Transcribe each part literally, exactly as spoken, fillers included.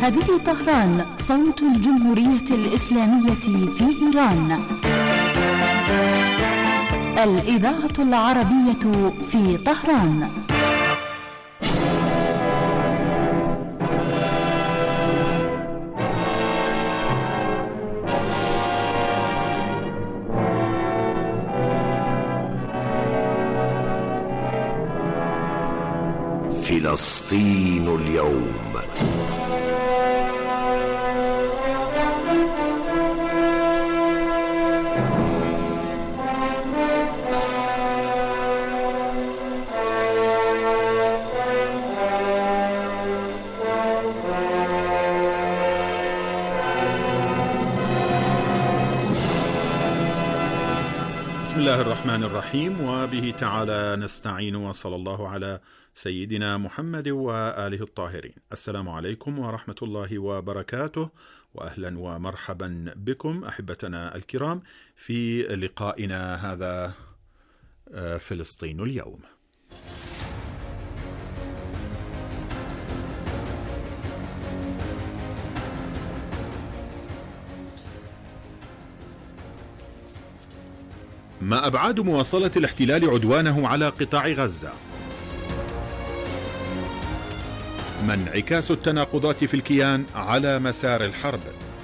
هذه طهران، صوت الجمهورية الإسلامية في إيران. الإذاعة العربية في طهران. فلسطين اليوم. بسم الله الرحمن الرحيم، وبه تعالى نستعين، وصلى الله على سيدنا محمد وآله الطاهرين. السلام عليكم ورحمة الله وبركاته، وأهلا ومرحبا بكم أحبتنا الكرام في لقائنا هذا فلسطين اليوم. ما أبعاد مواصلة الاحتلال عدوانه على قطاع غزة؟ ما انعكاس التناقضات في الكيان على مسار الحرب؟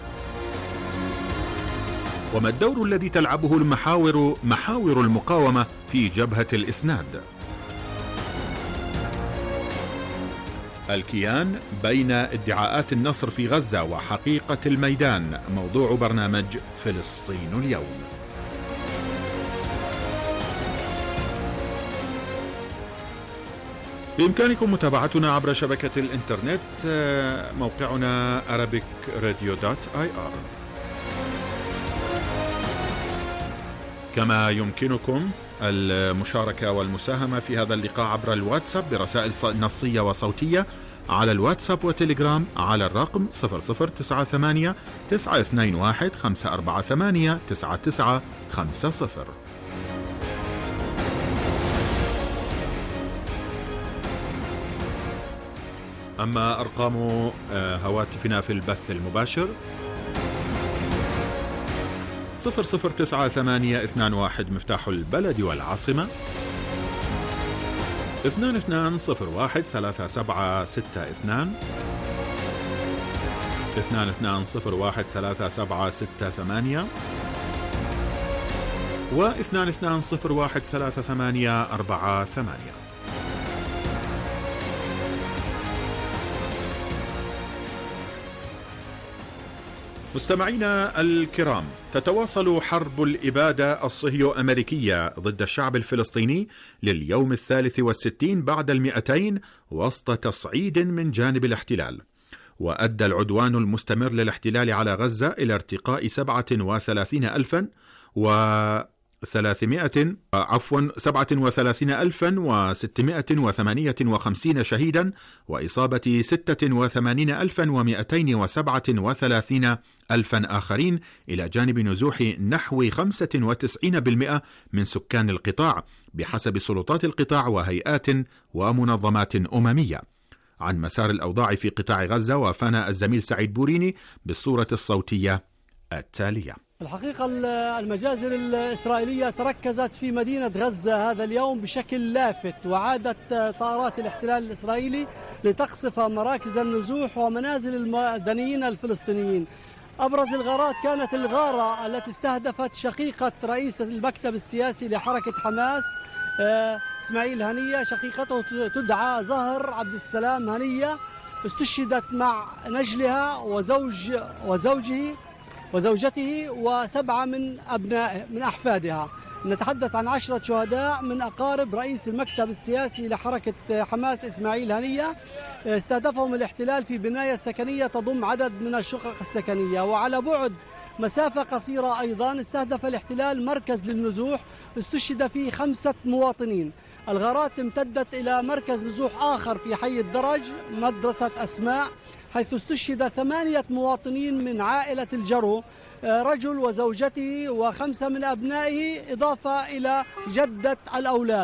وما الدور الذي تلعبه المحاور محاور المقاومة في جبهة الإسناد؟ الكيان بين ادعاءات النصر في غزة وحقيقة الميدان، موضوع برنامج فلسطين اليوم. بإمكانكم متابعتنا عبر شبكة الإنترنت، موقعنا arabic radio dot i r. كما يمكنكم المشاركة والمساهمة في هذا اللقاء عبر الواتساب برسائل نصية وصوتية على الواتساب وتليجرام على الرقم صفر صفر تسعة ثمانية تسعة اثنين واحد خمسة أربعة ثمانية تسعة تسعة خمسة صفر. أما أرقام هواتفنا في البث المباشر صفر صفر تسعة ثمانية اثنان واحد مفتاح البلد والعاصمة، اثنان اثنان صفر واحد ثلاثة سبعة ستة اثنان، اثنان اثنان صفر واحد ثلاثة سبعة ستة ثمانية، واثنان اثنان صفر واحد ثلاثة ثمانية أربعة ثمانية. مستمعينا الكرام، تتواصل حرب الإبادة الصهيو أمريكية ضد الشعب الفلسطيني لليوم الثالث والستين بعد المئتين وسط تصعيد من جانب الاحتلال. وأدى العدوان المستمر للاحتلال على غزة إلى ارتقاء سبعة وثلاثين ألفا وثلاثمائة عفوا سبعة وثلاثين ألفا وستمائة وثمانية وخمسين شهيدا، وإصابة ستة وثمانين ألفا ومئتين وسبعة وثلاثين ألفا آخرين، إلى جانب نزوح نحو خمسة وتسعين بالمئة من سكان القطاع بحسب سلطات القطاع وهيئات ومنظمات أممية. عن مسار الأوضاع في قطاع غزة وافانا الزميل سعيد بوريني بالصورة الصوتية التالية. الحقيقة المجازر الإسرائيلية تركزت في مدينة غزة هذا اليوم بشكل لافت، وعادت طائرات الاحتلال الإسرائيلي لتقصف مراكز النزوح ومنازل المدنيين الفلسطينيين. أبرز الغارات كانت الغارة التي استهدفت شقيقة رئيس المكتب السياسي لحركة حماس إسماعيل هنية، شقيقته تدعى زهر عبد السلام هنية، استشهدت مع نجلها وزوج وزوجه وزوجته وسبعة من أبنائه من أحفادها. نتحدث عن عشرة شهداء من أقارب رئيس المكتب السياسي لحركة حماس إسماعيل هنية، استهدفهم الاحتلال في بناية سكنية تضم عدد من الشقق السكنية. وعلى بعد مسافة قصيرة أيضا استهدف الاحتلال مركز للنزوح استشهد فيه خمسة مواطنين. الغارات امتدت إلى مركز نزوح آخر في حي الدرج مدرسة أسماء، حيث استشهد ثمانية مواطنين من عائلة الجرو، رجل وزوجته وخمسة من أبنائه، إضافة إلى جدة الأولاد.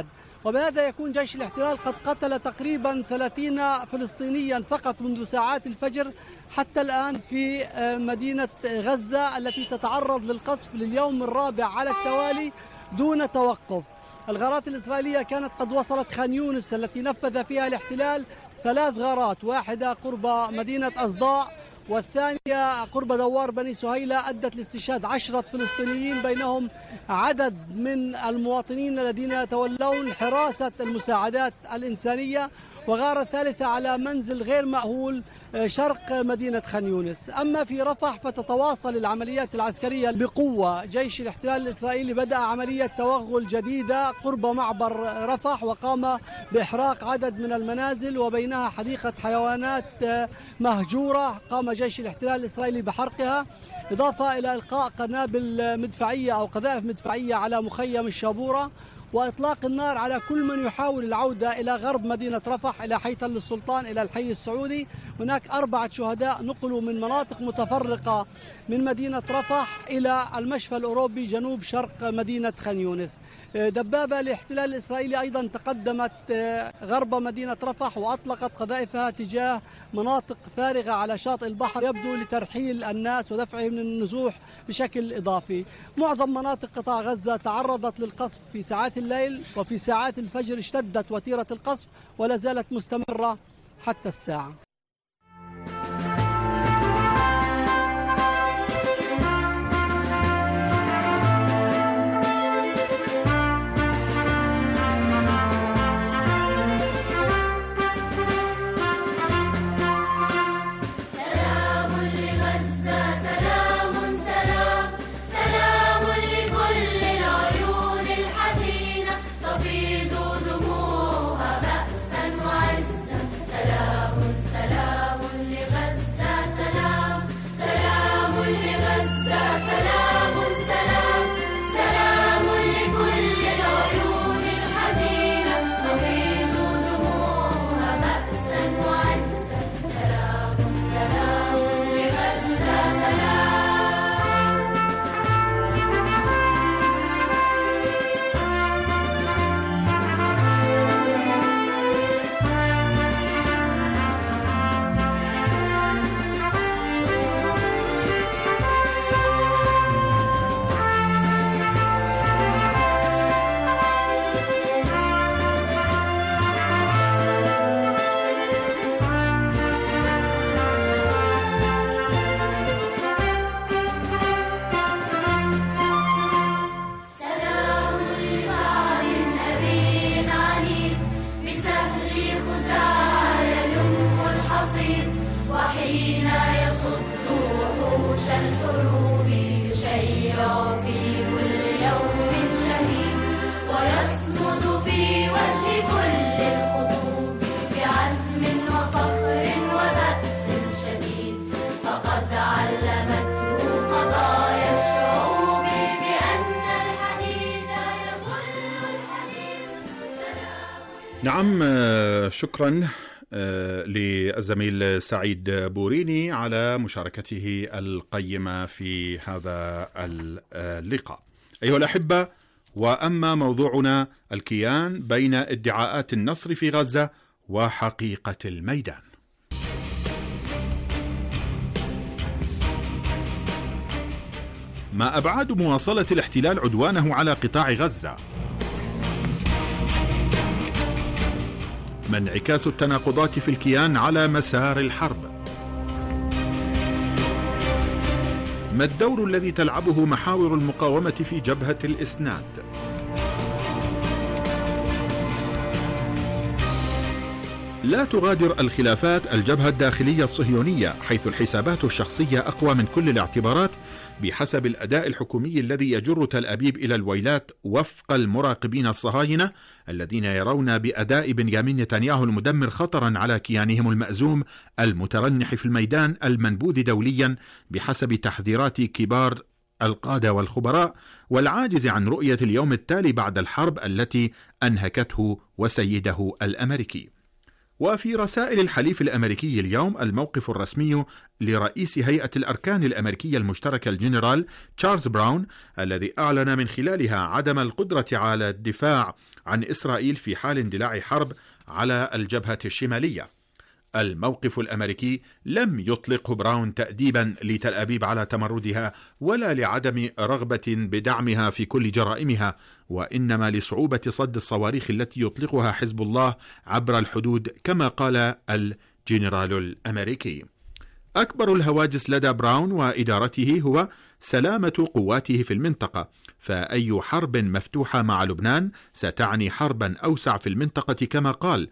وبهذا يكون جيش الاحتلال قد قتل تقريبا ثلاثين فلسطينيا فقط منذ ساعات الفجر حتى الآن في مدينة غزة التي تتعرض للقصف لليوم الرابع على التوالي دون توقف. الغارات الإسرائيلية كانت قد وصلت خان يونس التي نفذ فيها الاحتلال ثلاث غارات، واحدة قرب مدينة أصداء والثانية قرب دوار بني سهيلة أدت لاستشهاد عشرة فلسطينيين بينهم عدد من المواطنين الذين يتولون حراسة المساعدات الإنسانية، وغارة ثالثة على منزل غير مأهول شرق مدينة خان يونس. أما في رفح فتتواصل العمليات العسكرية بقوة. جيش الاحتلال الإسرائيلي بدأ عملية توغل جديدة قرب معبر رفح وقام بإحراق عدد من المنازل وبينها حديقة حيوانات مهجورة قام جيش الاحتلال الإسرائيلي بحرقها، إضافة إلى إلقاء قنابل مدفعية أو قذائف مدفعية على مخيم الشابورة وإطلاق النار على كل من يحاول العودة إلى غرب مدينة رفح إلى حي تل السلطان إلى الحي السعودي. هناك أربعة شهداء نقلوا من مناطق متفرقة من مدينة رفح إلى المشفى الأوروبي جنوب شرق مدينة خان يونس. دبابة الاحتلال الإسرائيلي أيضا تقدمت غرب مدينة رفح وأطلقت قذائفها تجاه مناطق فارغة على شاطئ البحر يبدو لترحيل الناس ودفعهم من النزوح بشكل إضافي. معظم مناطق قطاع غزة تعرضت للقصف في ساعات الليل، وفي ساعات الفجر اشتدت وتيرة القصف ولا زالت مستمرة حتى الساعة. نعم، شكرا للزميل سعيد بوريني على مشاركته القيمة في هذا اللقاء. أيها الأحبة، وأما موضوعنا الكيان بين ادعاءات النصر في غزة وحقيقة الميدان. ما أبعاد مواصلة الاحتلال عدوانه على قطاع غزة؟ ما انعكاس التناقضات في الكيان على مسار الحرب؟ ما الدور الذي تلعبه محاور المقاومة في جبهة الإسناد؟ لا تغادر الخلافات الجبهة الداخلية الصهيونية، حيث الحسابات الشخصية أقوى من كل الاعتبارات بحسب الأداء الحكومي الذي يجر تل أبيب إلى الويلات وفق المراقبين الصهاينة الذين يرون بأداء بنيامين نتنياهو المدمر خطرا على كيانهم المأزوم المترنح في الميدان المنبوذ دوليا بحسب تحذيرات كبار القادة والخبراء، والعاجز عن رؤية اليوم التالي بعد الحرب التي أنهكته وسيده الأمريكي. وفي رسائل الحليف الأمريكي اليوم الموقف الرسمي لرئيس هيئة الأركان الأمريكية المشتركة الجنرال تشارلز براون، الذي أعلن من خلالها عدم القدرة على الدفاع عن إسرائيل في حال اندلاع حرب على الجبهة الشمالية. الموقف الأمريكي لم يطلقه براون تأديبا لتل أبيب على تمردها ولا لعدم رغبة بدعمها في كل جرائمها، وإنما لصعوبة صد الصواريخ التي يطلقها حزب الله عبر الحدود، كما قال الجنرال الأمريكي. أكبر الهواجس لدى براون وإدارته هو سلامة قواته في المنطقة، فأي حرب مفتوحة مع لبنان ستعني حربا أوسع في المنطقة كما قال،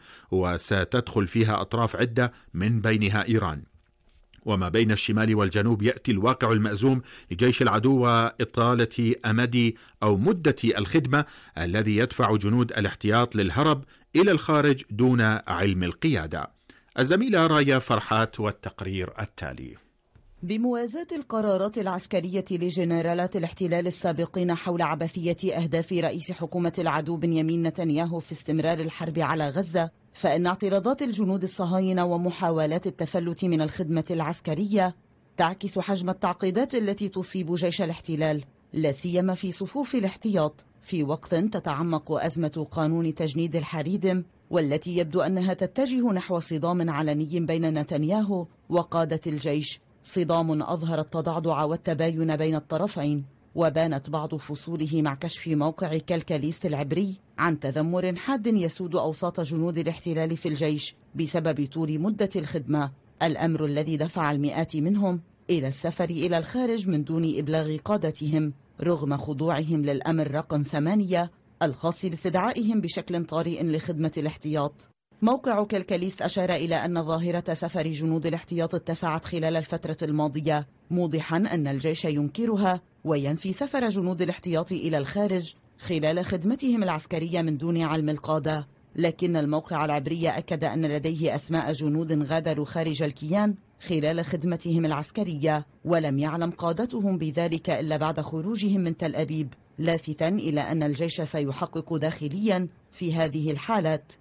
وستدخل فيها أطراف عدة من بينها إيران. وما بين الشمال والجنوب يأتي الواقع المأزوم لجيش العدو وإطالة أمد أو مدة الخدمة الذي يدفع جنود الاحتياط للهرب إلى الخارج دون علم القيادة. الزميلة رايا فرحات والتقرير التالي. بموازاة القرارات العسكرية لجنرالات الاحتلال السابقين حول عبثية أهداف رئيس حكومة العدو بنيامين نتنياهو في استمرار الحرب على غزة، فإن اعتراضات الجنود الصهاينة ومحاولات التفلت من الخدمة العسكرية تعكس حجم التعقيدات التي تصيب جيش الاحتلال، لا سيما في صفوف الاحتياط، في وقت تتعمق أزمة قانون تجنيد الحريدم، والتي يبدو أنها تتجه نحو صدام علني بين نتنياهو وقادة الجيش، صدام أظهر التضعضع والتباين بين الطرفين. وبانت بعض فصوله مع كشف موقع كالكاليست العبري عن تذمر حاد يسود أوساط جنود الاحتلال في الجيش بسبب طول مدة الخدمة، الأمر الذي دفع المئات منهم إلى السفر إلى الخارج من دون إبلاغ قادتهم، رغم خضوعهم للأمر رقم ثمانية الخاص باستدعائهم بشكل طارئ لخدمة الاحتياط. موقع كالكاليست أشار إلى أن ظاهرة سفر جنود الاحتياط اتسعت خلال الفترة الماضية، موضحا أن الجيش ينكرها وينفي سفر جنود الاحتياط إلى الخارج خلال خدمتهم العسكرية من دون علم القادة. لكن الموقع العبري أكد أن لديه أسماء جنود غادروا خارج الكيان خلال خدمتهم العسكرية، ولم يعلم قادتهم بذلك إلا بعد خروجهم من تل أبيب، لافتا إلى أن الجيش سيحقق داخليا في هذه الحالات.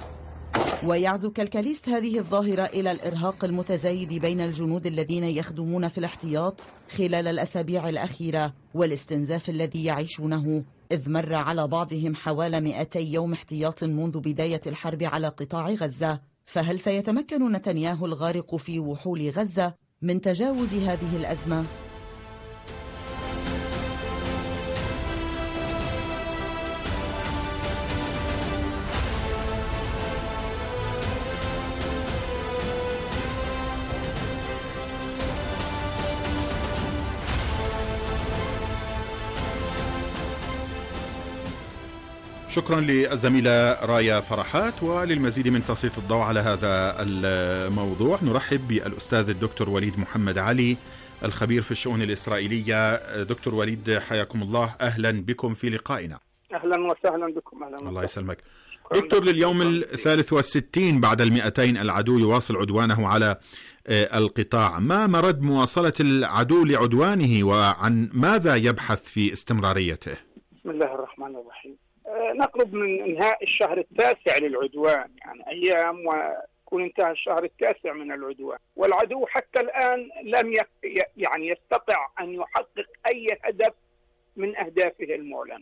ويعزو كالكاليست هذه الظاهرة إلى الإرهاق المتزايد بين الجنود الذين يخدمون في الاحتياط خلال الأسابيع الأخيرة والاستنزاف الذي يعيشونه، إذ مر على بعضهم حوالي مئتي يوم احتياط منذ بداية الحرب على قطاع غزة. فهل سيتمكن نتنياهو الغارق في وحول غزة من تجاوز هذه الأزمة؟ شكرا للزميلة رايا فرحات. وللمزيد من تسليط الضوء على هذا الموضوع نرحب بالأستاذ الدكتور وليد محمد علي الخبير في الشؤون الإسرائيلية. دكتور وليد حياكم الله، أهلا بكم في لقائنا. أهلا وسهلا بكم. أهلا الله يسلمك دكتور. لليوم الثالث والستين بعد المئتين العدو يواصل عدوانه على القطاع، ما مرد مواصلة العدو لعدوانه وعن ماذا يبحث في استمراريته؟ بسم الله الرحمن الرحيم. نقرب من انهاء الشهر التاسع للعدوان، يعني ايام ويكون انتهى الشهر التاسع من العدوان، والعدو حتى الان لم يعني يستطع ان يحقق اي هدف من اهدافه المعلنه.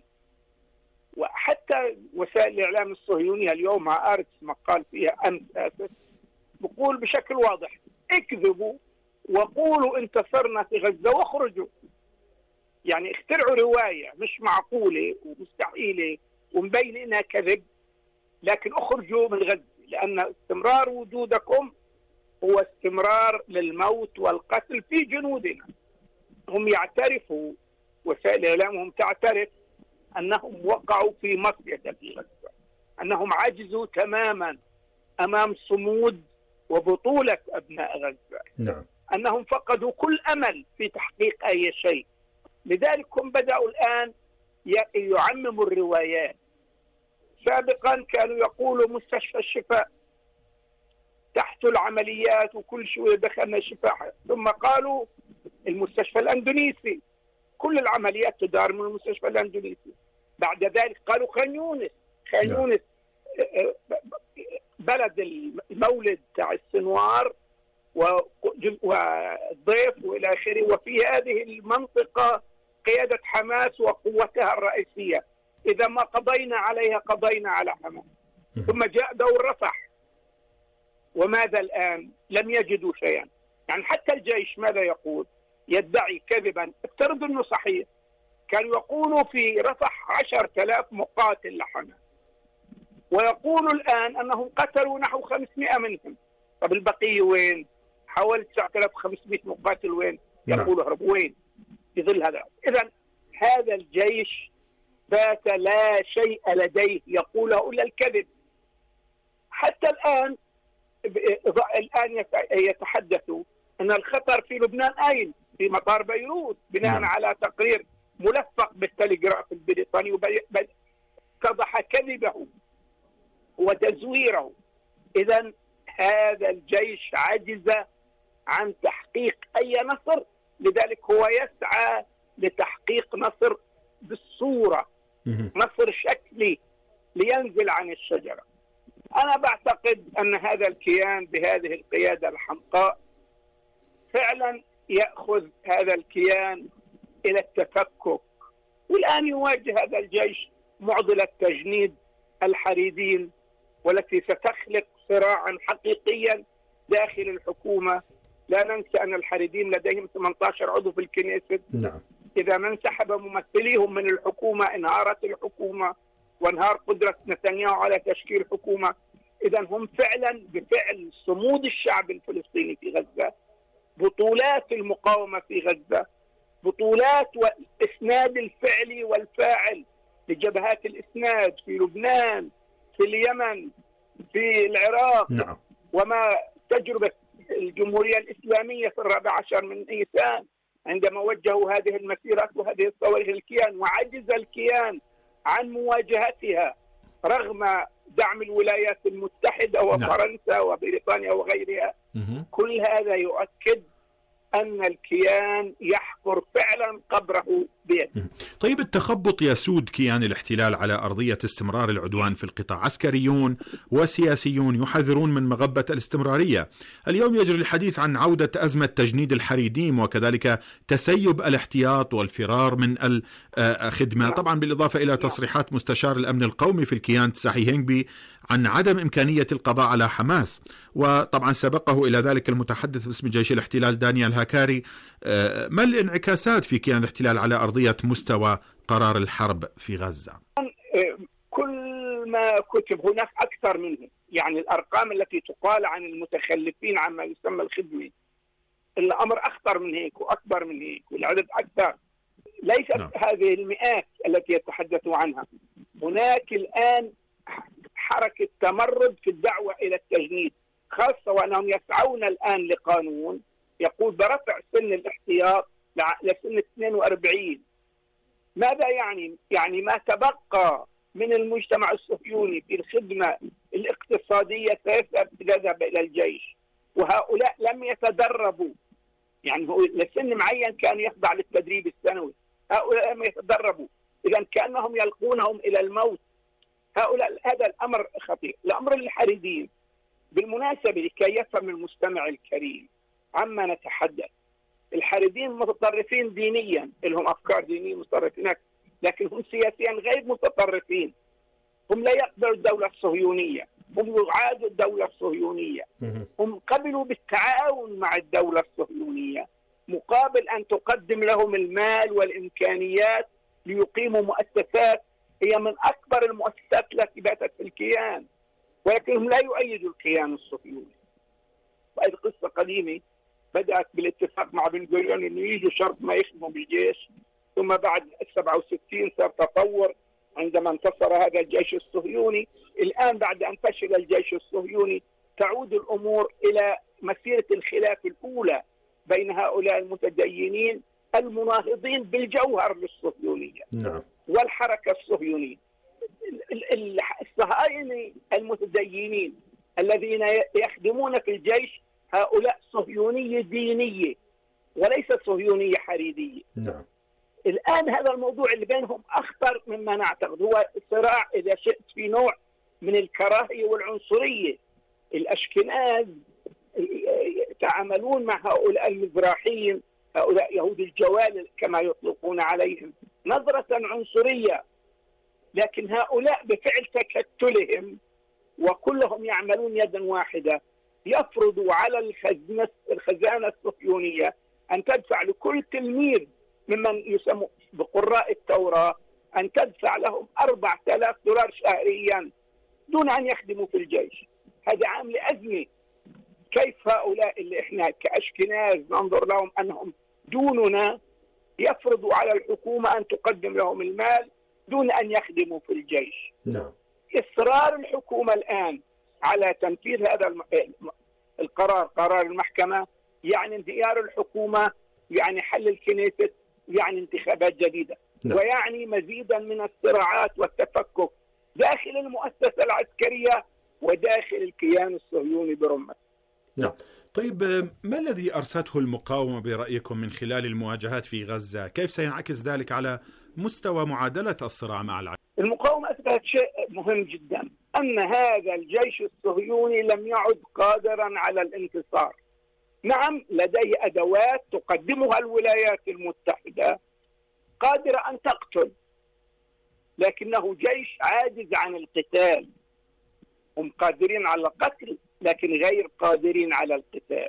وحتى وسائل الاعلام الصهيونيه اليوم هآرتس مقال فيها امس اسف بقول بشكل واضح: اكذبوا وقولوا انتصرنا في غزه واخرجوا. يعني اخترعوا روايه مش معقوله ومستحيله ومبين انها كذب، لكن اخرجوا من غزه، لان استمرار وجودكم هو استمرار للموت والقتل في جنودنا. هم يعترفوا، وسائل اعلامهم تعترف انهم وقعوا في مصيدة في غزه، انهم عجزوا تماما امام صمود وبطوله ابناء غزه، نعم. انهم فقدوا كل امل في تحقيق اي شيء. لذلك هم بدأوا الآن يعمموا الروايات. سابقا كانوا يقولوا مستشفى الشفاء تحت العمليات وكل شوية دخلنا الشفاء، ثم قالوا المستشفى الأندونيسي كل العمليات تدار من المستشفى الأندونيسي. بعد ذلك قالوا خان يونس خان يونس بلد المولد تاع السنوار والضيف والى اخره، وفي هذه المنطقه قياده حماس وقوتها الرئيسيه. اذا ما قضينا عليها قضينا على حماس. ثم جاء دور رفح، وماذا الان؟ لم يجدوا شيئا. يعني حتى الجيش ماذا يقول؟ يدعي كذبا، افترض انه صحيح، كانوا يقولوا في رفح عشرة آلاف مقاتل لحماس، ويقولوا الان انهم قتلوا نحو خمسمائة منهم. طب البقيه وين؟ حوالي تسعة آلاف وخمسمائة مقاتل وين؟ يقولوا هربوا وين؟ في ظل هذا. اذا هذا الجيش بات لا شيء لديه يقوله الا الكذب. حتى الان الان يتحدثوا ان الخطر في لبنان اين؟ في مطار بيروت، بناء نعم. على تقرير ملفق بالتلغراف البريطاني اتضح كذبه وتزويره. اذا هذا الجيش عجز عن تحقيق اي نصر، لذلك هو يسعى لتحقيق نصر بالصورة، نصر شكلي لينزل عن الشجرة. أنا بعتقد أن هذا الكيان بهذه القيادة الحمقاء فعلا يأخذ هذا الكيان إلى التفكك، والآن يواجه هذا الجيش معضلة تجنيد الحريدين، والتي ستخلق صراعا حقيقيا داخل الحكومة. لا ننسى أن الحريدين لديهم ثمانية عشر عضو في الكنيست. نعم. إذا ما انسحب ممثليهم من الحكومة انهارت الحكومة وانهار قدرة نتنياهو على تشكيل حكومة. إذا هم فعلا بفعل صمود الشعب الفلسطيني في غزة، بطولات المقاومة في غزة، بطولات والإسناد الفعلي والفاعل لجبهات الإسناد في لبنان، في اليمن، في العراق. نعم. وما تجربة الجمهورية الإسلامية في الرابع عشر من نيسان عندما وجهوا هذه المسيرات وهذه الصواريخ الكيان، وعجز الكيان عن مواجهتها رغم دعم الولايات المتحدة وفرنسا وبريطانيا وغيرها. كل هذا يؤكد أن الكيان يحفر فعلا قبره بيده. طيب، التخبط يسود كيان الاحتلال على أرضية استمرار العدوان في القطاع. عسكريون وسياسيون يحذرون من مغبة الاستمرارية. اليوم يجري الحديث عن عودة أزمة تجنيد الحريديم، وكذلك تسيب الاحتياط والفرار من الخدمة، طبعا بالإضافة إلى تصريحات مستشار الأمن القومي في الكيان تساحي هينغبي عن عدم إمكانية القضاء على حماس. وطبعا سبقه إلى ذلك المتحدث باسم جيش الاحتلال دانيال هاكاري. ما الانعكاسات في كيان الاحتلال على أرضية مستوى قرار الحرب في غزة؟ كل ما كتب هناك أكثر منه، يعني الأرقام التي تقال عن المتخلفين عما يسمى الخدمة الأمر أخطر من هيك وأكبر من هيك، والعدد أكثر. ليست نعم. هذه المئات التي يتحدثوا عنها. هناك الآن حركة تمرد في الدعوة إلى التجنيد، خاصة وأنهم يسعون الآن لقانون يقول برفع سن الاحتياط لسن اثنين وأربعين. ماذا يعني؟ يعني ما تبقى من المجتمع الصهيوني في الخدمة الاقتصادية سيذهب إلى الجيش، وهؤلاء لم يتدربوا، يعني لسن معين كان يخضع للتدريب السنوي، هؤلاء لم يتدربوا، إذا كأنهم يلقونهم إلى الموت. هؤلاء هذا الأمر خطير. الأمر الحريدين بالمناسبة لكي يفهم المستمع الكريم عما نتحدث، الحريدين متطرفين دينيا، لهم أفكار دينية متطرفين، لكن هم سياسيا غير متطرفين. هم لا يقبلوا الدولة الصهيونية، هم يعادوا الدولة الصهيونية، هم قبلوا بالتعاون مع الدولة الصهيونية مقابل أن تقدم لهم المال والإمكانيات ليقيموا مؤسسات هي من أكبر المؤسسات التي باتت في الكيان، ولكنهم لا يؤيدوا الكيان الصهيوني. وهذه قصة قديمة بدأت بالاتفاق مع بن غوريون أنه يجوا شرط ما يخدموا بالجيش، ثم بعد سبعة وستين صار تطور عندما انتصر هذا الجيش الصهيوني. الآن بعد أن فشل الجيش الصهيوني تعود الأمور إلى مسيرة الخلاف الأولى بين هؤلاء المتدينين المناهضين بالجوهر للصهيونية نعم. والحركة الصهيونية. الصهاينة المتدينين الذين يخدمون في الجيش هؤلاء صهيونية دينية وليس صهيونية حريدية. نعم. الآن هذا الموضوع اللي بينهم أخطر مما نعتقد، هو صراع إذا شئت في نوع من الكراهية والعنصرية الأشكناز يتعاملون مع هؤلاء المزراحيين، هؤلاء يهود الجوال كما يطلقون عليهم، نظرة عنصرية، لكن هؤلاء بفعل تكتلهم وكلهم يعملون يدا واحدة يفرضوا على الخزنة الخزانة الصهيونية أن تدفع لكل تلميذ ممن يسمى بقراء التوراة أن تدفع لهم أربعة آلاف دولار شهريا دون أن يخدموا في الجيش. هذا عامل أزمة. كيف هؤلاء اللي إحنا كأشكناز ننظر لهم أنهم دوننا يفرضوا على الحكومة أن تقدم لهم المال دون أن يخدموا في الجيش؟ نعم. إصرار الحكومة الآن على تنفيذ هذا القرار، قرار المحكمة، يعني انهيار الحكومة، يعني حل الكنيست، يعني انتخابات جديدة. نعم. ويعني مزيدا من الصراعات والتفكك داخل المؤسسة العسكرية وداخل الكيان الصهيوني برمته. نعم. طيب ما الذي أرسته المقاومة برأيكم من خلال المواجهات في غزة؟ كيف سينعكس ذلك على مستوى معادلة الصراع مع العدو؟ المقاومة أثبتت شيء مهم جدا، أن هذا الجيش الصهيوني لم يعد قادرا على الانتصار. نعم، لديه أدوات تقدمها الولايات المتحدة قادرة أن تقتل، لكنه جيش عاجز عن القتال. هم قادرين على القتل لكن غير قادرين على القتال.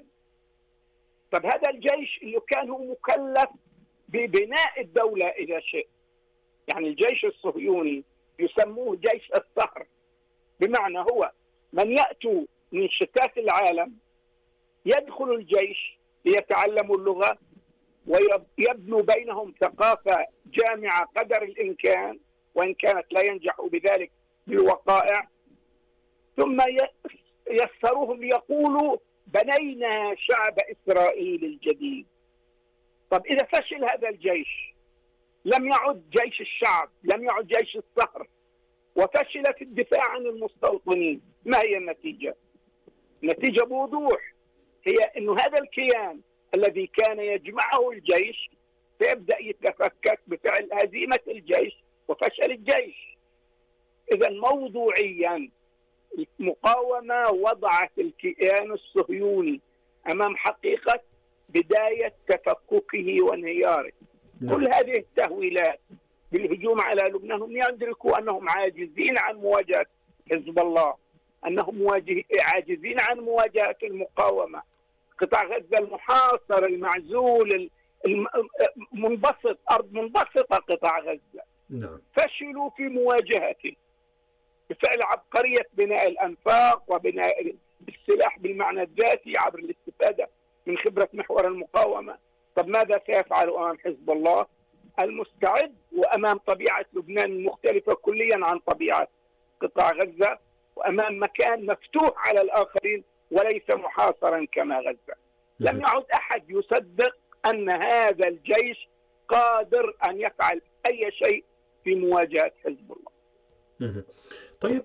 طب هذا الجيش اللي كان هو مكلف ببناء الدولة إذا شئ، يعني الجيش الصهيوني يسموه جيش الثأر، بمعنى هو من يأتوا من شتات العالم يدخل الجيش ليتعلموا اللغة ويبنوا بينهم ثقافة جامعة قدر الإمكان، وإن كانت لا ينجحوا بذلك بالوقائع، ثم يسروهم ليقولوا بنينا شعب إسرائيل الجديد. طب إذا فشل هذا الجيش، لم يعد جيش الشعب، لم يعد جيش الثأر، وفشل في الدفاع عن المستوطنين، ما هي النتيجة؟ النتيجة بوضوح هي أن هذا الكيان الذي كان يجمعه الجيش سيبدأ يتفكك بفعل هزيمة الجيش وفشل الجيش. إذا موضوعيا المقاومة وضعت الكيان الصهيوني أمام حقيقة بداية تفككه وانهياره. كل هذه التهويلات بالهجوم على لبنان هم يدركوا أنهم عاجزين عن مواجهة حزب الله، أنهم عاجزين عن مواجهة المقاومة. قطاع غزة المحاصر المعزول المنبسط، أرض منبسطة قطاع غزة. نعم. فشلوا في مواجهته بفعل عبقرية بناء الأنفاق وبناء السلاح بالمعنى الذاتي عبر الاستفادة من خبرة محور المقاومة. طب ماذا سيفعل أمام حزب الله المستعد وأمام طبيعة لبنان المختلفة كليا عن طبيعة قطاع غزة، وأمام مكان مفتوح على الآخرين وليس محاصرا كما غزة؟ لم يعد أحد يصدق أن هذا الجيش قادر أن يفعل أي شيء في مواجهة حزب الله. طيب،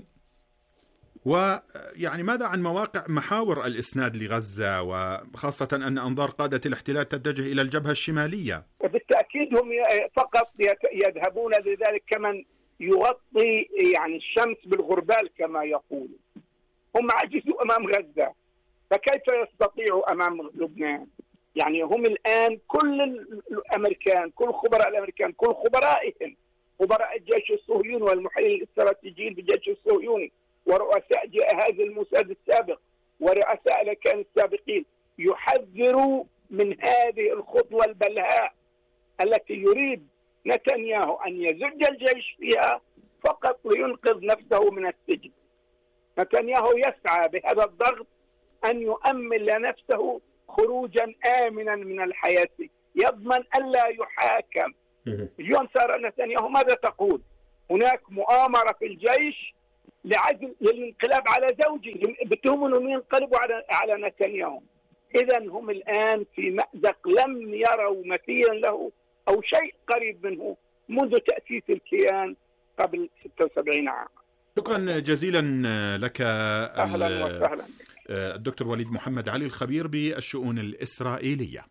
ويعني ماذا عن مواقع محاور الإسناد لغزة، وخاصة أن أنظار قادة الاحتلال تتجه إلى الجبهة الشمالية؟ بالتأكيد هم فقط يذهبون لذلك كمن يغطي يعني الشمس بالغربال كما يقولون. هم عجزوا أمام غزة، فكيف يستطيعوا أمام لبنان؟ يعني هم الآن كل الأمريكان، كل خبراء الأمريكان، كل خبرائهم، خبراء الجيش الصهيوني والمحللين الاستراتيجيين بالجيش الصهيوني ورؤساء جهاز الموساد السابق ورؤساء الأركان السابقين يحذروا من هذه الخطوة البلهاء التي يريد نتنياهو أن يزج الجيش فيها فقط لينقذ نفسه من السجن. نتنياهو يسعى بهذا الضغط أن يؤمن لنفسه خروجا آمنا من الحياة، يضمن ألا يحاكم. اليوم سارة نتنياهو ماذا تقول؟ هناك مؤامرة في الجيش لعدل للانقلاب على زوجي، بتهموا انهم ينقلبوا على على نتنياهو. اذا هم الان في مأزق لم يروا مثيلا له او شيء قريب منه منذ تأسيس الكيان قبل ستة وسبعين عام. شكرا جزيلا لك اهلا وسهلا الدكتور وليد محمد علي، الخبير بالشؤون الإسرائيلية.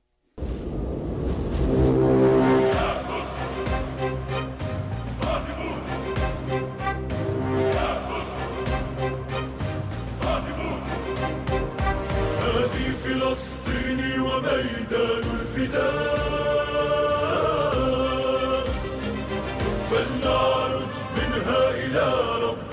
ميدان الفداء، فلنعرج منها إلى رب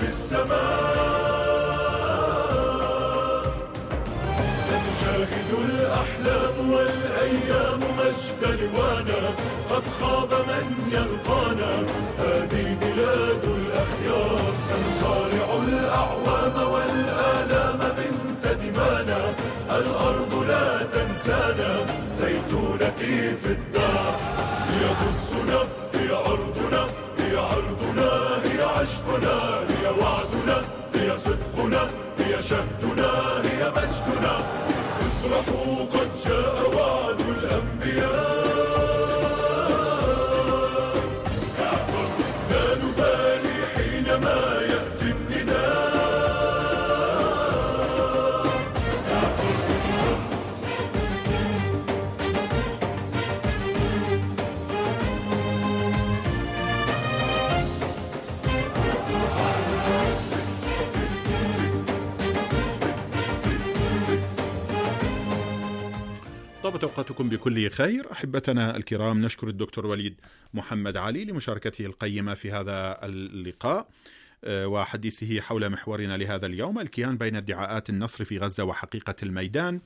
السماء. ستشاهد الأحلام والأيام مجد لوانا، قد خاب من يلقانا، هذه بلاد الأخيار. سنصارع الأعوام والآلام بنت دمانا، الأرض لا تنسانا، زيتونتي في الدار. هي قدسنا، هي أرضنا، هي عرضنا، هي عشقنا، هي وعدنا، هي صدقنا، هي شهدنا، هي مجدنا. افرحوا قد جاء وعد الأنبياء. لا نبالي حينما يأتي النداء. طابت أوقاتكم بكل خير. أحبتنا الكرام، نشكر الدكتور وليد محمد علي لمشاركته القيمة في هذا اللقاء وحديثه حول محورنا لهذا اليوم: الكيان بين ادعاءات النصر في غزة وحقيقة الميدان،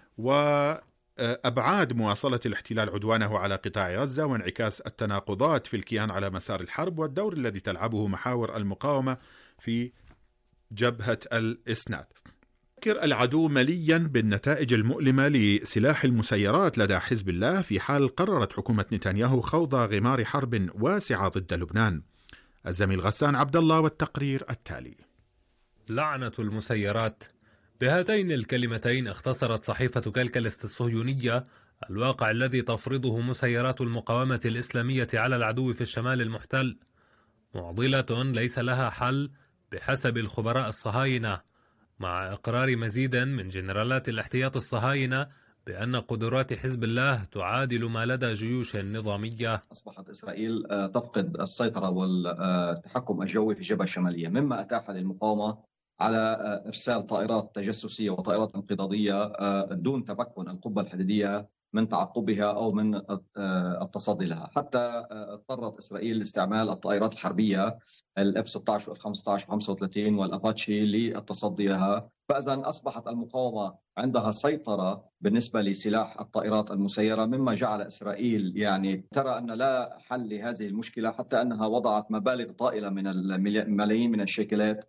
وأبعاد مواصلة الاحتلال عدوانه على قطاع غزة، وانعكاس التناقضات في الكيان على مسار الحرب، والدور الذي تلعبه محاور المقاومة في جبهة الإسناد. العدو مليا بالنتائج المؤلمة لسلاح المسيرات لدى حزب الله في حال قررت حكومة نتنياهو خوض غمار حرب واسعة ضد لبنان. الزميل غسان عبد الله والتقرير التالي. لعنة المسيرات. بهاتين الكلمتين اختصرت صحيفة كالكالست الصهيونية الواقع الذي تفرضه مسيرات المقاومة الإسلامية على العدو في الشمال المحتل، معضلة ليس لها حل بحسب الخبراء الصهاينة، مع إقرار مزيد من جنرالات الاحتياط الصهاينة بأن قدرات حزب الله تعادل ما لدى جيوش نظامية. أصبحت إسرائيل تفقد السيطرة والتحكم الجوي في الجبهة الشمالية، مما أتاح للمقاومة على إرسال طائرات تجسسية وطائرات انقضاضية دون تمكن القبة الحديدية من تعقبها أو من التصدي لها، حتى اضطرت إسرائيل لاستعمال الطائرات الحربية الإف ستة عشر وإف خمسة عشر وخمسة وثلاثين والأباتشي للتصدي لها. فإذا أصبحت المقاومة عندها سيطرة بالنسبة لسلاح الطائرات المسيرة، مما جعل إسرائيل يعني ترى أن لا حل لهذه المشكلة، حتى أنها وضعت مبالغ طائلة من الملايين من الشيكلات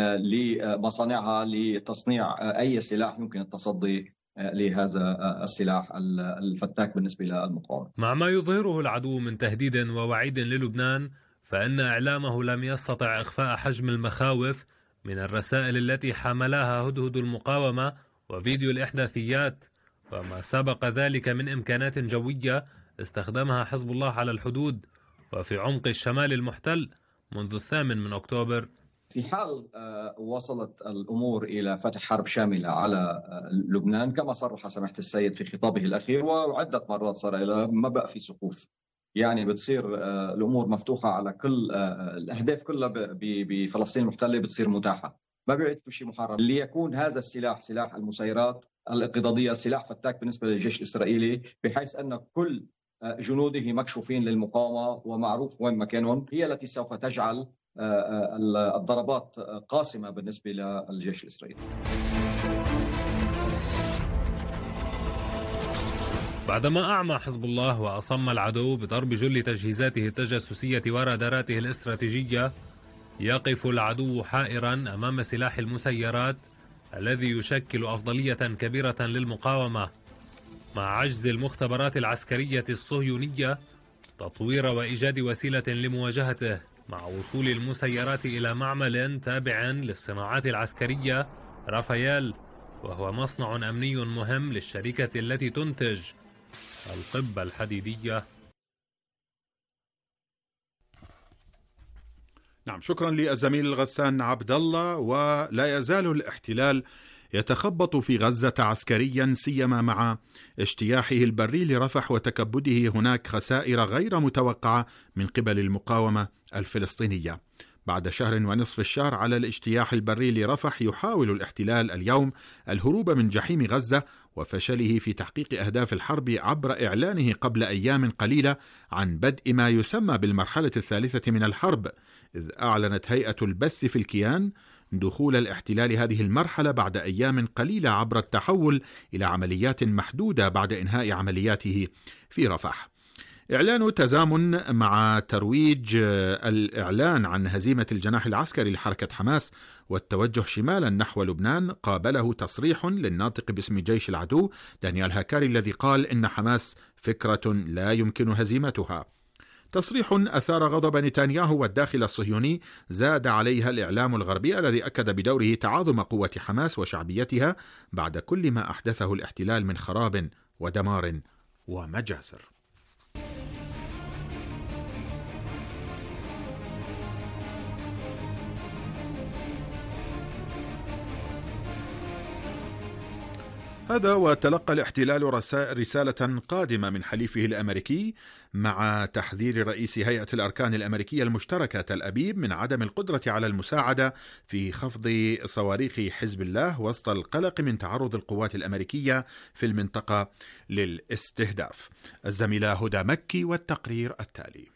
لمصانعها لتصنيع أي سلاح يمكن التصدي لهذا السلاح الفتاك بالنسبة للمقاومة. مع ما يظهره العدو من تهديد ووعيد للبنان، فإن إعلامه لم يستطع إخفاء حجم المخاوف من الرسائل التي حملها هدهد المقاومة وفيديو الإحداثيات، وما سبق ذلك من إمكانات جوية استخدمها حزب الله على الحدود وفي عمق الشمال المحتل منذ الثامن من أكتوبر. في حال وصلت الأمور إلى فتح حرب شاملة على لبنان كما صرح سماحة السيد في خطابه الأخير، وعدة مرات صار إلى ما بقى في سقوف، يعني بتصير الأمور مفتوحة على كل الأهداف كلها بفلسطين المحتلة بتصير متاحة، ما بيعد في شيء محرم. ليكون هذا السلاح سلاح المسيرات الانقضاضية سلاح فتاك بالنسبة للجيش الإسرائيلي، بحيث أن كل جنوده مكشوفين للمقاومة ومعروف وين مكانهم، هي التي سوف تجعل الضربات قاسمة بالنسبة للجيش الإسرائيلي. بعدما أعمى حزب الله وأصم العدو بضرب جل تجهيزاته التجسسية وراداراته الاستراتيجية، يقف العدو حائرا أمام سلاح المسيرات الذي يشكل أفضلية كبيرة للمقاومة، مع عجز المختبرات العسكرية الصهيونية تطوير وإيجاد وسيلة لمواجهته، مع وصول المسيرات إلى معمل تابع للصناعات العسكرية رافايال، وهو مصنع أمني مهم للشركة التي تنتج القبة الحديدية. نعم، شكرا للزميل غسان عبد الله. ولا يزال الاحتلال يتخبط في غزة عسكريا، سيما مع اجتياحه البري لرفح وتكبده هناك خسائر غير متوقعة من قبل المقاومة الفلسطينية. بعد شهر ونصف الشهر على الاجتياح البري لرفح، يحاول الاحتلال اليوم الهروب من جحيم غزة وفشله في تحقيق أهداف الحرب عبر إعلانه قبل أيام قليلة عن بدء ما يسمى بالمرحلة الثالثة من الحرب، إذ أعلنت هيئة البث في الكيان دخول الاحتلال هذه المرحلة بعد أيام قليلة عبر التحول إلى عمليات محدودة بعد إنهاء عملياته في رفح. إعلان تزامن مع ترويج الإعلان عن هزيمة الجناح العسكري لحركة حماس والتوجه شمالا نحو لبنان قابله تصريح للناطق باسم جيش العدو دانيال هاكاري الذي قال إن حماس فكرة لا يمكن هزيمتها. تصريح أثار غضب نتنياهو والداخل الصهيوني زاد عليها الإعلام الغربي الذي أكد بدوره تعاظم قوة حماس وشعبيتها بعد كل ما أحدثه الاحتلال من خراب ودمار ومجازر. هذا وتلقى الاحتلال رسالة قادمة من حليفه الأمريكي مع تحذير رئيس هيئة الأركان الأمريكية المشتركة تل أبيب من عدم القدرة على المساعدة في خفض صواريخ حزب الله وسط القلق من تعرض القوات الأمريكية في المنطقة للاستهداف. الزميلة هدى مكي والتقرير التالي.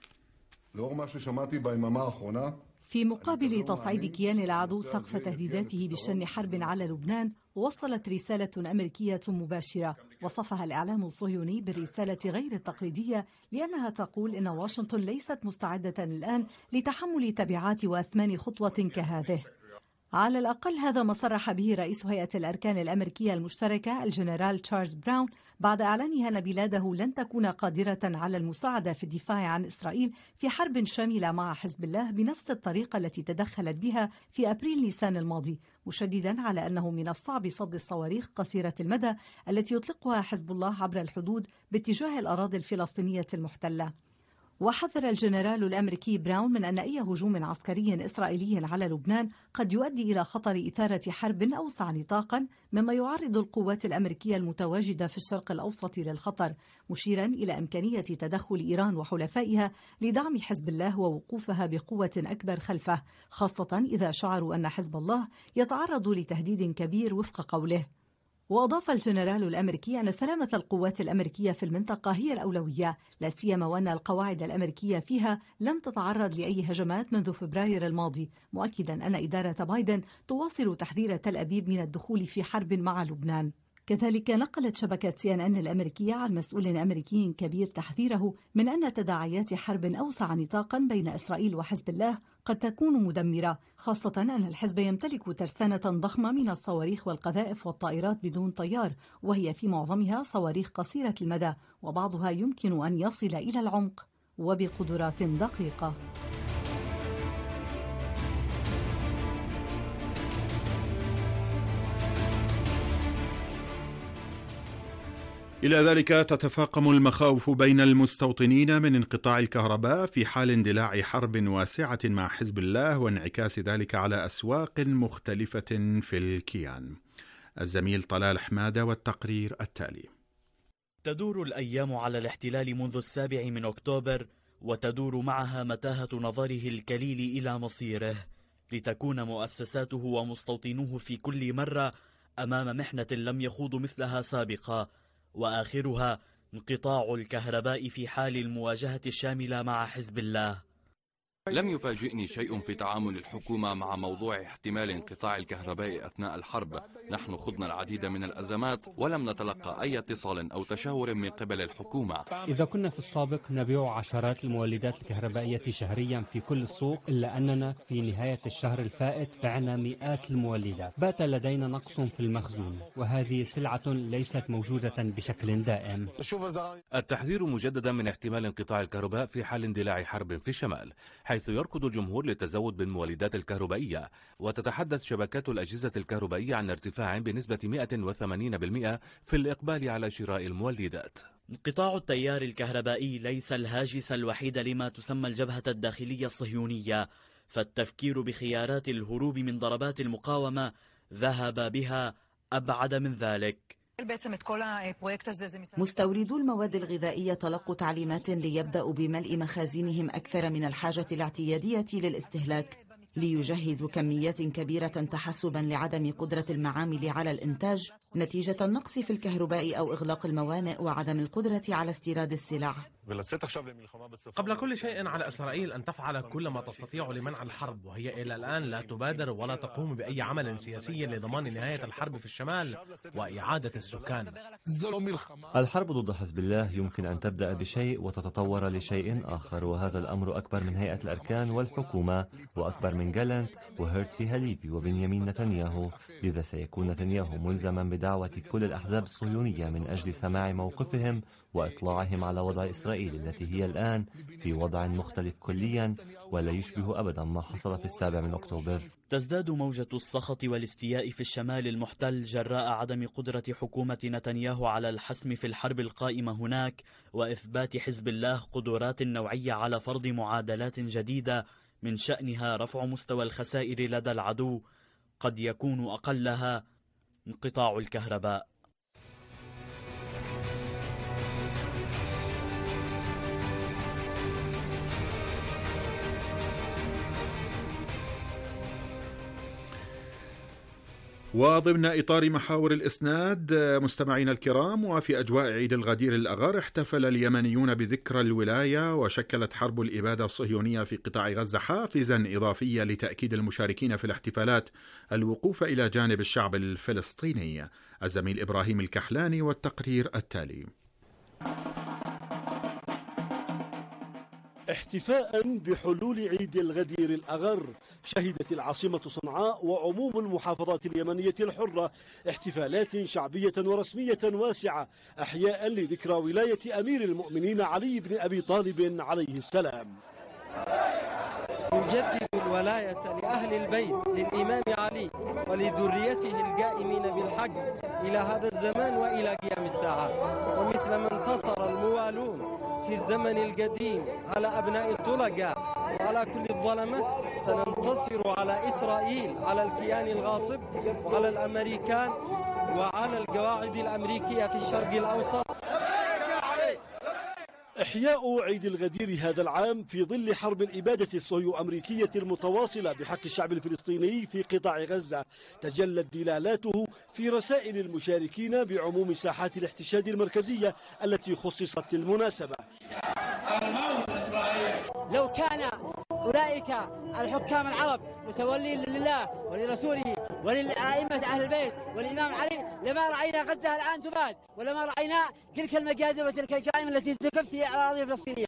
في مقابل تصعيد كيان العدو سقف تهديداته بشن حرب على لبنان، وصلت رسالة أمريكية مباشرة وصفها الإعلام الصهيوني بالرسالة غير التقليدية، لأنها تقول إن واشنطن ليست مستعدة الآن لتحمل تبعات وأثمان خطوة كهذه. على الأقل هذا ما صرح به رئيس هيئة الأركان الأمريكية المشتركة الجنرال تشارلز براون بعد إعلانها أن بلاده لن تكون قادرة على المساعدة في الدفاع عن إسرائيل في حرب شاملة مع حزب الله بنفس الطريقة التي تدخلت بها في أبريل نيسان الماضي، مشددا على أنه من الصعب صد الصواريخ قصيرة المدى التي يطلقها حزب الله عبر الحدود باتجاه الأراضي الفلسطينية المحتلة. وحذر الجنرال الأمريكي براون من أن أي هجوم عسكري إسرائيلي على لبنان قد يؤدي إلى خطر إثارة حرب أوسع نطاقا، مما يعرض القوات الأمريكية المتواجدة في الشرق الأوسط للخطر، مشيرا إلى إمكانية تدخل إيران وحلفائها لدعم حزب الله ووقوفها بقوة أكبر خلفه، خاصة إذا شعروا أن حزب الله يتعرض لتهديد كبير وفق قوله. وأضاف الجنرال الأمريكي أن سلامة القوات الأمريكية في المنطقة هي الأولوية، لا سيما وأن القواعد الأمريكية فيها لم تتعرض لأي هجمات منذ فبراير الماضي، مؤكدا أن إدارة بايدن تواصل تحذير تل أبيب من الدخول في حرب مع لبنان. كذلك نقلت شبكة سي إن إن الأمريكية عن مسؤول أمريكي كبير تحذيره من أن تداعيات حرب أوسع نطاقا بين إسرائيل وحزب الله قد تكون مدمرة، خاصة أن الحزب يمتلك ترسانة ضخمة من الصواريخ والقذائف والطائرات بدون طيار، وهي في معظمها صواريخ قصيرة المدى، وبعضها يمكن أن يصل إلى العمق وبقدرات دقيقة. إلى ذلك تتفاقم المخاوف بين المستوطنين من انقطاع الكهرباء في حال اندلاع حرب واسعة مع حزب الله وانعكاس ذلك على أسواق مختلفة في الكيان. الزميل طلال حمادة والتقرير التالي. تدور الأيام على الاحتلال منذ السابع من أكتوبر، وتدور معها متاهة نظره الكليل إلى مصيره، لتكون مؤسساته ومستوطنوه في كل مرة أمام محنة لم يخوضوا مثلها سابقا، وآخرها انقطاع الكهرباء في حال المواجهة الشاملة مع حزب الله. لم يفاجئني شيء في تعامل الحكومة مع موضوع احتمال انقطاع الكهرباء أثناء الحرب. نحن خضنا العديد من الأزمات ولم نتلقى أي اتصال أو تشاور من قبل الحكومة. إذا كنا في السابق نبيع عشرات المولدات الكهربائية شهريا في كل السوق، إلا أننا في نهاية الشهر الفائت بعنا مئات المولدات. بات لدينا نقص في المخزون، وهذه سلعة ليست موجودة بشكل دائم. التحذير مجددا من احتمال انقطاع الكهرباء في حال اندلاع حرب في الشمال، حيث يركض الجمهور للتزود بالمولدات الكهربائية، وتتحدث شبكات الأجهزة الكهربائية عن ارتفاع بنسبة مئة وثمانين بالمئة في الإقبال على شراء المولدات. انقطاع التيار الكهربائي ليس الهاجس الوحيد لما تسمى الجبهة الداخلية الصهيونية، فالتفكير بخيارات الهروب من ضربات المقاومة ذهب بها أبعد من ذلك. مستوردو المواد الغذائية تلقوا تعليمات ليبدأوا بملء مخازنهم أكثر من الحاجة الاعتيادية للاستهلاك، ليجهزوا كميات كبيرة تحسبا لعدم قدرة المعامل على الإنتاج نتيجة النقص في الكهرباء أو إغلاق الموانئ وعدم القدرة على استيراد السلع. قبل كل شيء على إسرائيل أن تفعل كل ما تستطيع لمنع الحرب، وهي إلى الآن لا تبادر ولا تقوم بأي عمل سياسي لضمان نهاية الحرب في الشمال وإعادة السكان. الحرب ضد حزب الله يمكن أن تبدأ بشيء وتتطور لشيء آخر، وهذا الأمر أكبر من هيئة الأركان والحكومة وأكبر من جالنت وهيرتسي هاليبي وبنيامين نتنياهو. لذا سيكون نتنياهو ملزما بدعوة كل الأحزاب الصهيونية من أجل سماع موقفهم وإطلاعهم على وضع إسرائيل التي هي الآن في وضع مختلف كليا ولا يشبه أبدا ما حصل في السابع من أكتوبر. تزداد موجة السخط والاستياء في الشمال المحتل جراء عدم قدرة حكومة نتنياهو على الحسم في الحرب القائمة هناك وإثبات حزب الله قدرات نوعية على فرض معادلات جديدة من شأنها رفع مستوى الخسائر لدى العدو، قد يكون أقلها انقطاع الكهرباء. وضمن إطار محاور الإسناد مستمعينا الكرام، وفي أجواء عيد الغدير الأغار، احتفل اليمنيون بذكرى الولاية، وشكلت حرب الإبادة الصهيونية في قطاع غزة حافزا إضافيا لتأكيد المشاركين في الاحتفالات الوقوف إلى جانب الشعب الفلسطيني. الزميل إبراهيم الكحلاني والتقرير التالي. احتفاء بحلول عيد الغدير الأغر، شهدت العاصمة صنعاء وعموم المحافظات اليمنية الحرة احتفالات شعبية ورسمية واسعة أحياء لذكرى ولاية أمير المؤمنين علي بن أبي طالب عليه السلام. نجدد الولاية لأهل البيت للإمام علي ولذريته القائمين بالحق إلى هذا الزمان وإلى قيام الساعة، ومثل ما انتصر الموالون في الزمن القديم على أبناء الطلقاء وعلى كل الظلمة، سننتصر على إسرائيل، على الكيان الغاصب وعلى الأمريكان وعلى القواعد الأمريكية في الشرق الأوسط. إحياء عيد الغدير هذا العام في ظل حرب الإبادة الصهيو أمريكية المتواصلة بحق الشعب الفلسطيني في قطاع غزة، تجلت دلالاته في رسائل المشاركين بعموم ساحات الاحتشاد المركزية التي خصصت للمناسبة. لو كان أولئك الحكام العرب متولين لله ولرسوله وللأئمة أهل البيت والإمام علي لما رأينا غزة الآن تباد، ولما رأينا تلك المجازر وتلك الجرائم التي تكف في الأراضي الفلسطينية.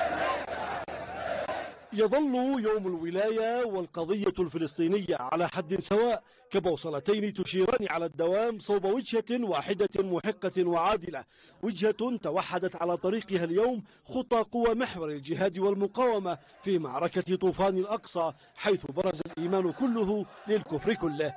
يظل يوم الولاية والقضية الفلسطينية على حد سواء كبوصلتين تشيران على الدوام صوب وجهة واحدة محقة وعادلة، وجهة توحدت على طريقها اليوم خطى قوى محور الجهاد والمقاومة في معركة طوفان الأقصى، حيث برز الإيمان كله للكفر كله.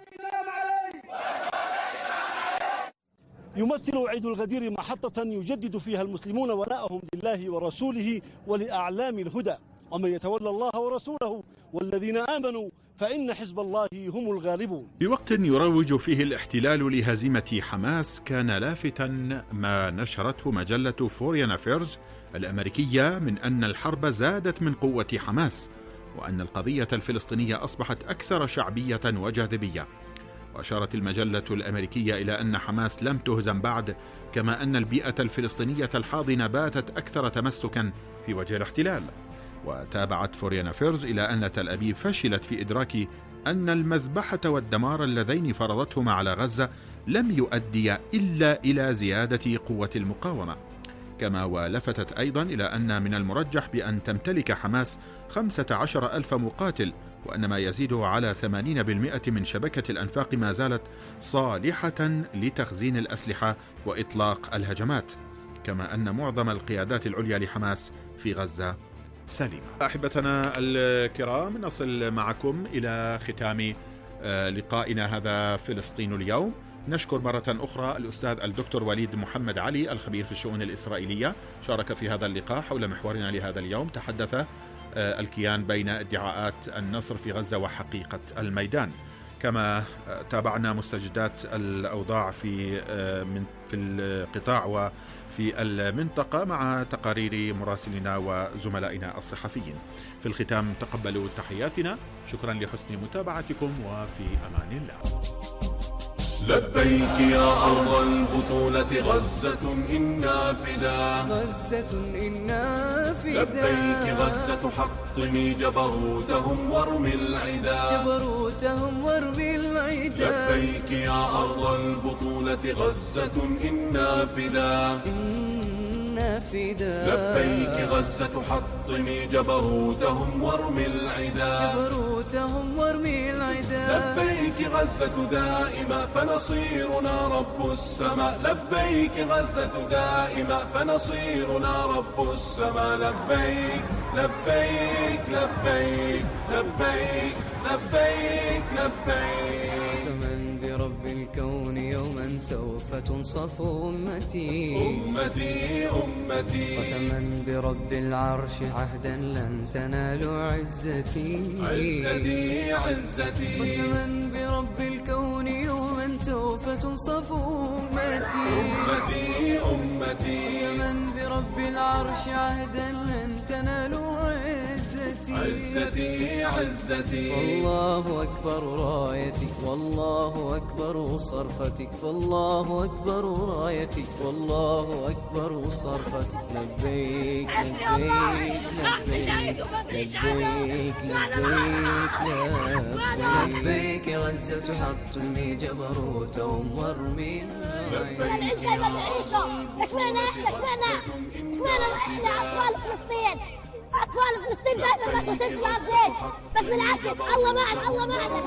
يمثل عيد الغدير محطة يجدد فيها المسلمون ولاءهم لله ورسوله ولأعلام الهدى، ومن يتولى الله ورسوله والذين آمنوا فإن حزب الله هم الغالبون. بوقت يروج فيه الاحتلال لهزيمة حماس، كان لافتا ما نشرته مجلة فورين أفيرز الأمريكية من أن الحرب زادت من قوة حماس، وأن القضية الفلسطينية أصبحت أكثر شعبية وجاذبية. وأشارت المجلة الأمريكية إلى أن حماس لم تهزم بعد، كما أن البيئة الفلسطينية الحاضنة باتت أكثر تمسكا في وجه الاحتلال. وتابعت فورين أفيرز إلى أن تل أبيب فشلت في إدراك أن المذبحة والدمار اللذين فرضتهما على غزة لم يؤديا إلا إلى زيادة قوة المقاومة. كما ولفتت أيضا إلى أن من المرجح بأن تمتلك حماس خمسة عشر ألف مقاتل، وأن ما يزيد على ثمانين بالمئة من شبكة الأنفاق ما زالت صالحة لتخزين الأسلحة وإطلاق الهجمات، كما أن معظم القيادات العليا لحماس في غزة سليمة. أحبتنا الكرام، نصل معكم إلى ختام لقائنا هذا فلسطين اليوم. نشكر مرة أخرى الأستاذ الدكتور وليد محمد علي الخبير في الشؤون الإسرائيلية، شارك في هذا اللقاء حول محورنا لهذا اليوم، تحدث الكيان بين ادعاءات النصر في غزة وحقيقة الميدان. كما تابعنا مستجدات الأوضاع في من في القطاع وفي المنطقة مع تقارير مراسلنا وزملائنا الصحفيين. في الختام تقبلوا تحياتنا، شكرا لحسن متابعتكم وفي أمان الله. لبيك يا أرض البطولة غزة إنا فداء، غزة إنا فداء. لبيك غزة حطمي جبروتهم وارمي العدا، جبروتهم وارمي العدا. لبيك يا أرض البطولة غزة إنا فداء، إنا فداء. لبيك غزة حطمي جبروتهم وارمي العدا، جبروتهم وارمي العدا. لبيك غزة دائما فنصيرنا رب السماء، لبيك غزة دائما فنصيرنا رب السماء. لبيك لبيك لبيك لبيك لبيك لبيك. قسما برب الكون يوما سوف تنصف أمتي، أمتي أمتي. قسما برب العرش عهدا لن تنالوا عزتي، عزتي عزتي. قسما برب الكون يوما سوف تنصف أمتي، أمتي أمتي. قسما برب العرش عهدا لن تنالوا عزتي، عزتي عزتي. والله أكبر رايتي، والله أكبر صرختي، والله أكبر رايتي، والله أكبر صرختي. لبيك لبيك لبيك لبيك لبيك لبيك غزة حطمي جبروتهم وارمي العزة والعيشة. اشمعنا احنا اشمعنا اشمعنا احنا اطفال فلسطين، اطفال فلسطين دائما ما تنفع الزين، بس بالعكس الله معنا الله معنا.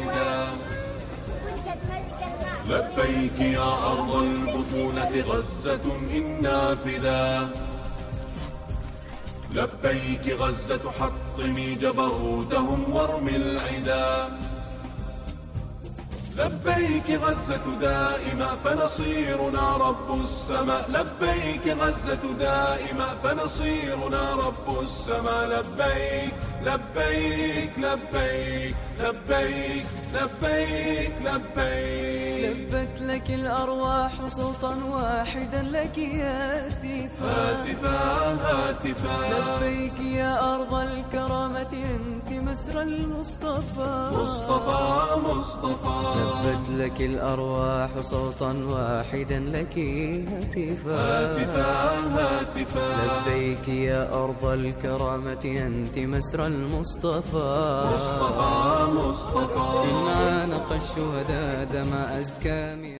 لبيك يا أرض البطولة غزة إنا فداء، لبيك غزة حطمي جبروتهم وارمي العدا. لبيك غزة دائما فنصيرنا رب السماء، لبيك غزة دائما فنصيرنا رب السماء. لبيك لبيك لبيك لبيك لبيك لبيك. لبت لك الأرواح صوتا واحدا لك هاتفا، هاتفا هاتفا. لبيك يا أرض الكرامة أنت مسرى المصطفى، مصطفى مصطفى. لبت لك الأرواح صوتا واحدا لك هاتفا، هاتفا هاتفا. لبيك يا أرض الكرامة أنت مسرى المصطفى، مصطفى مصطفى. إن عانق الشهداء دم أزكى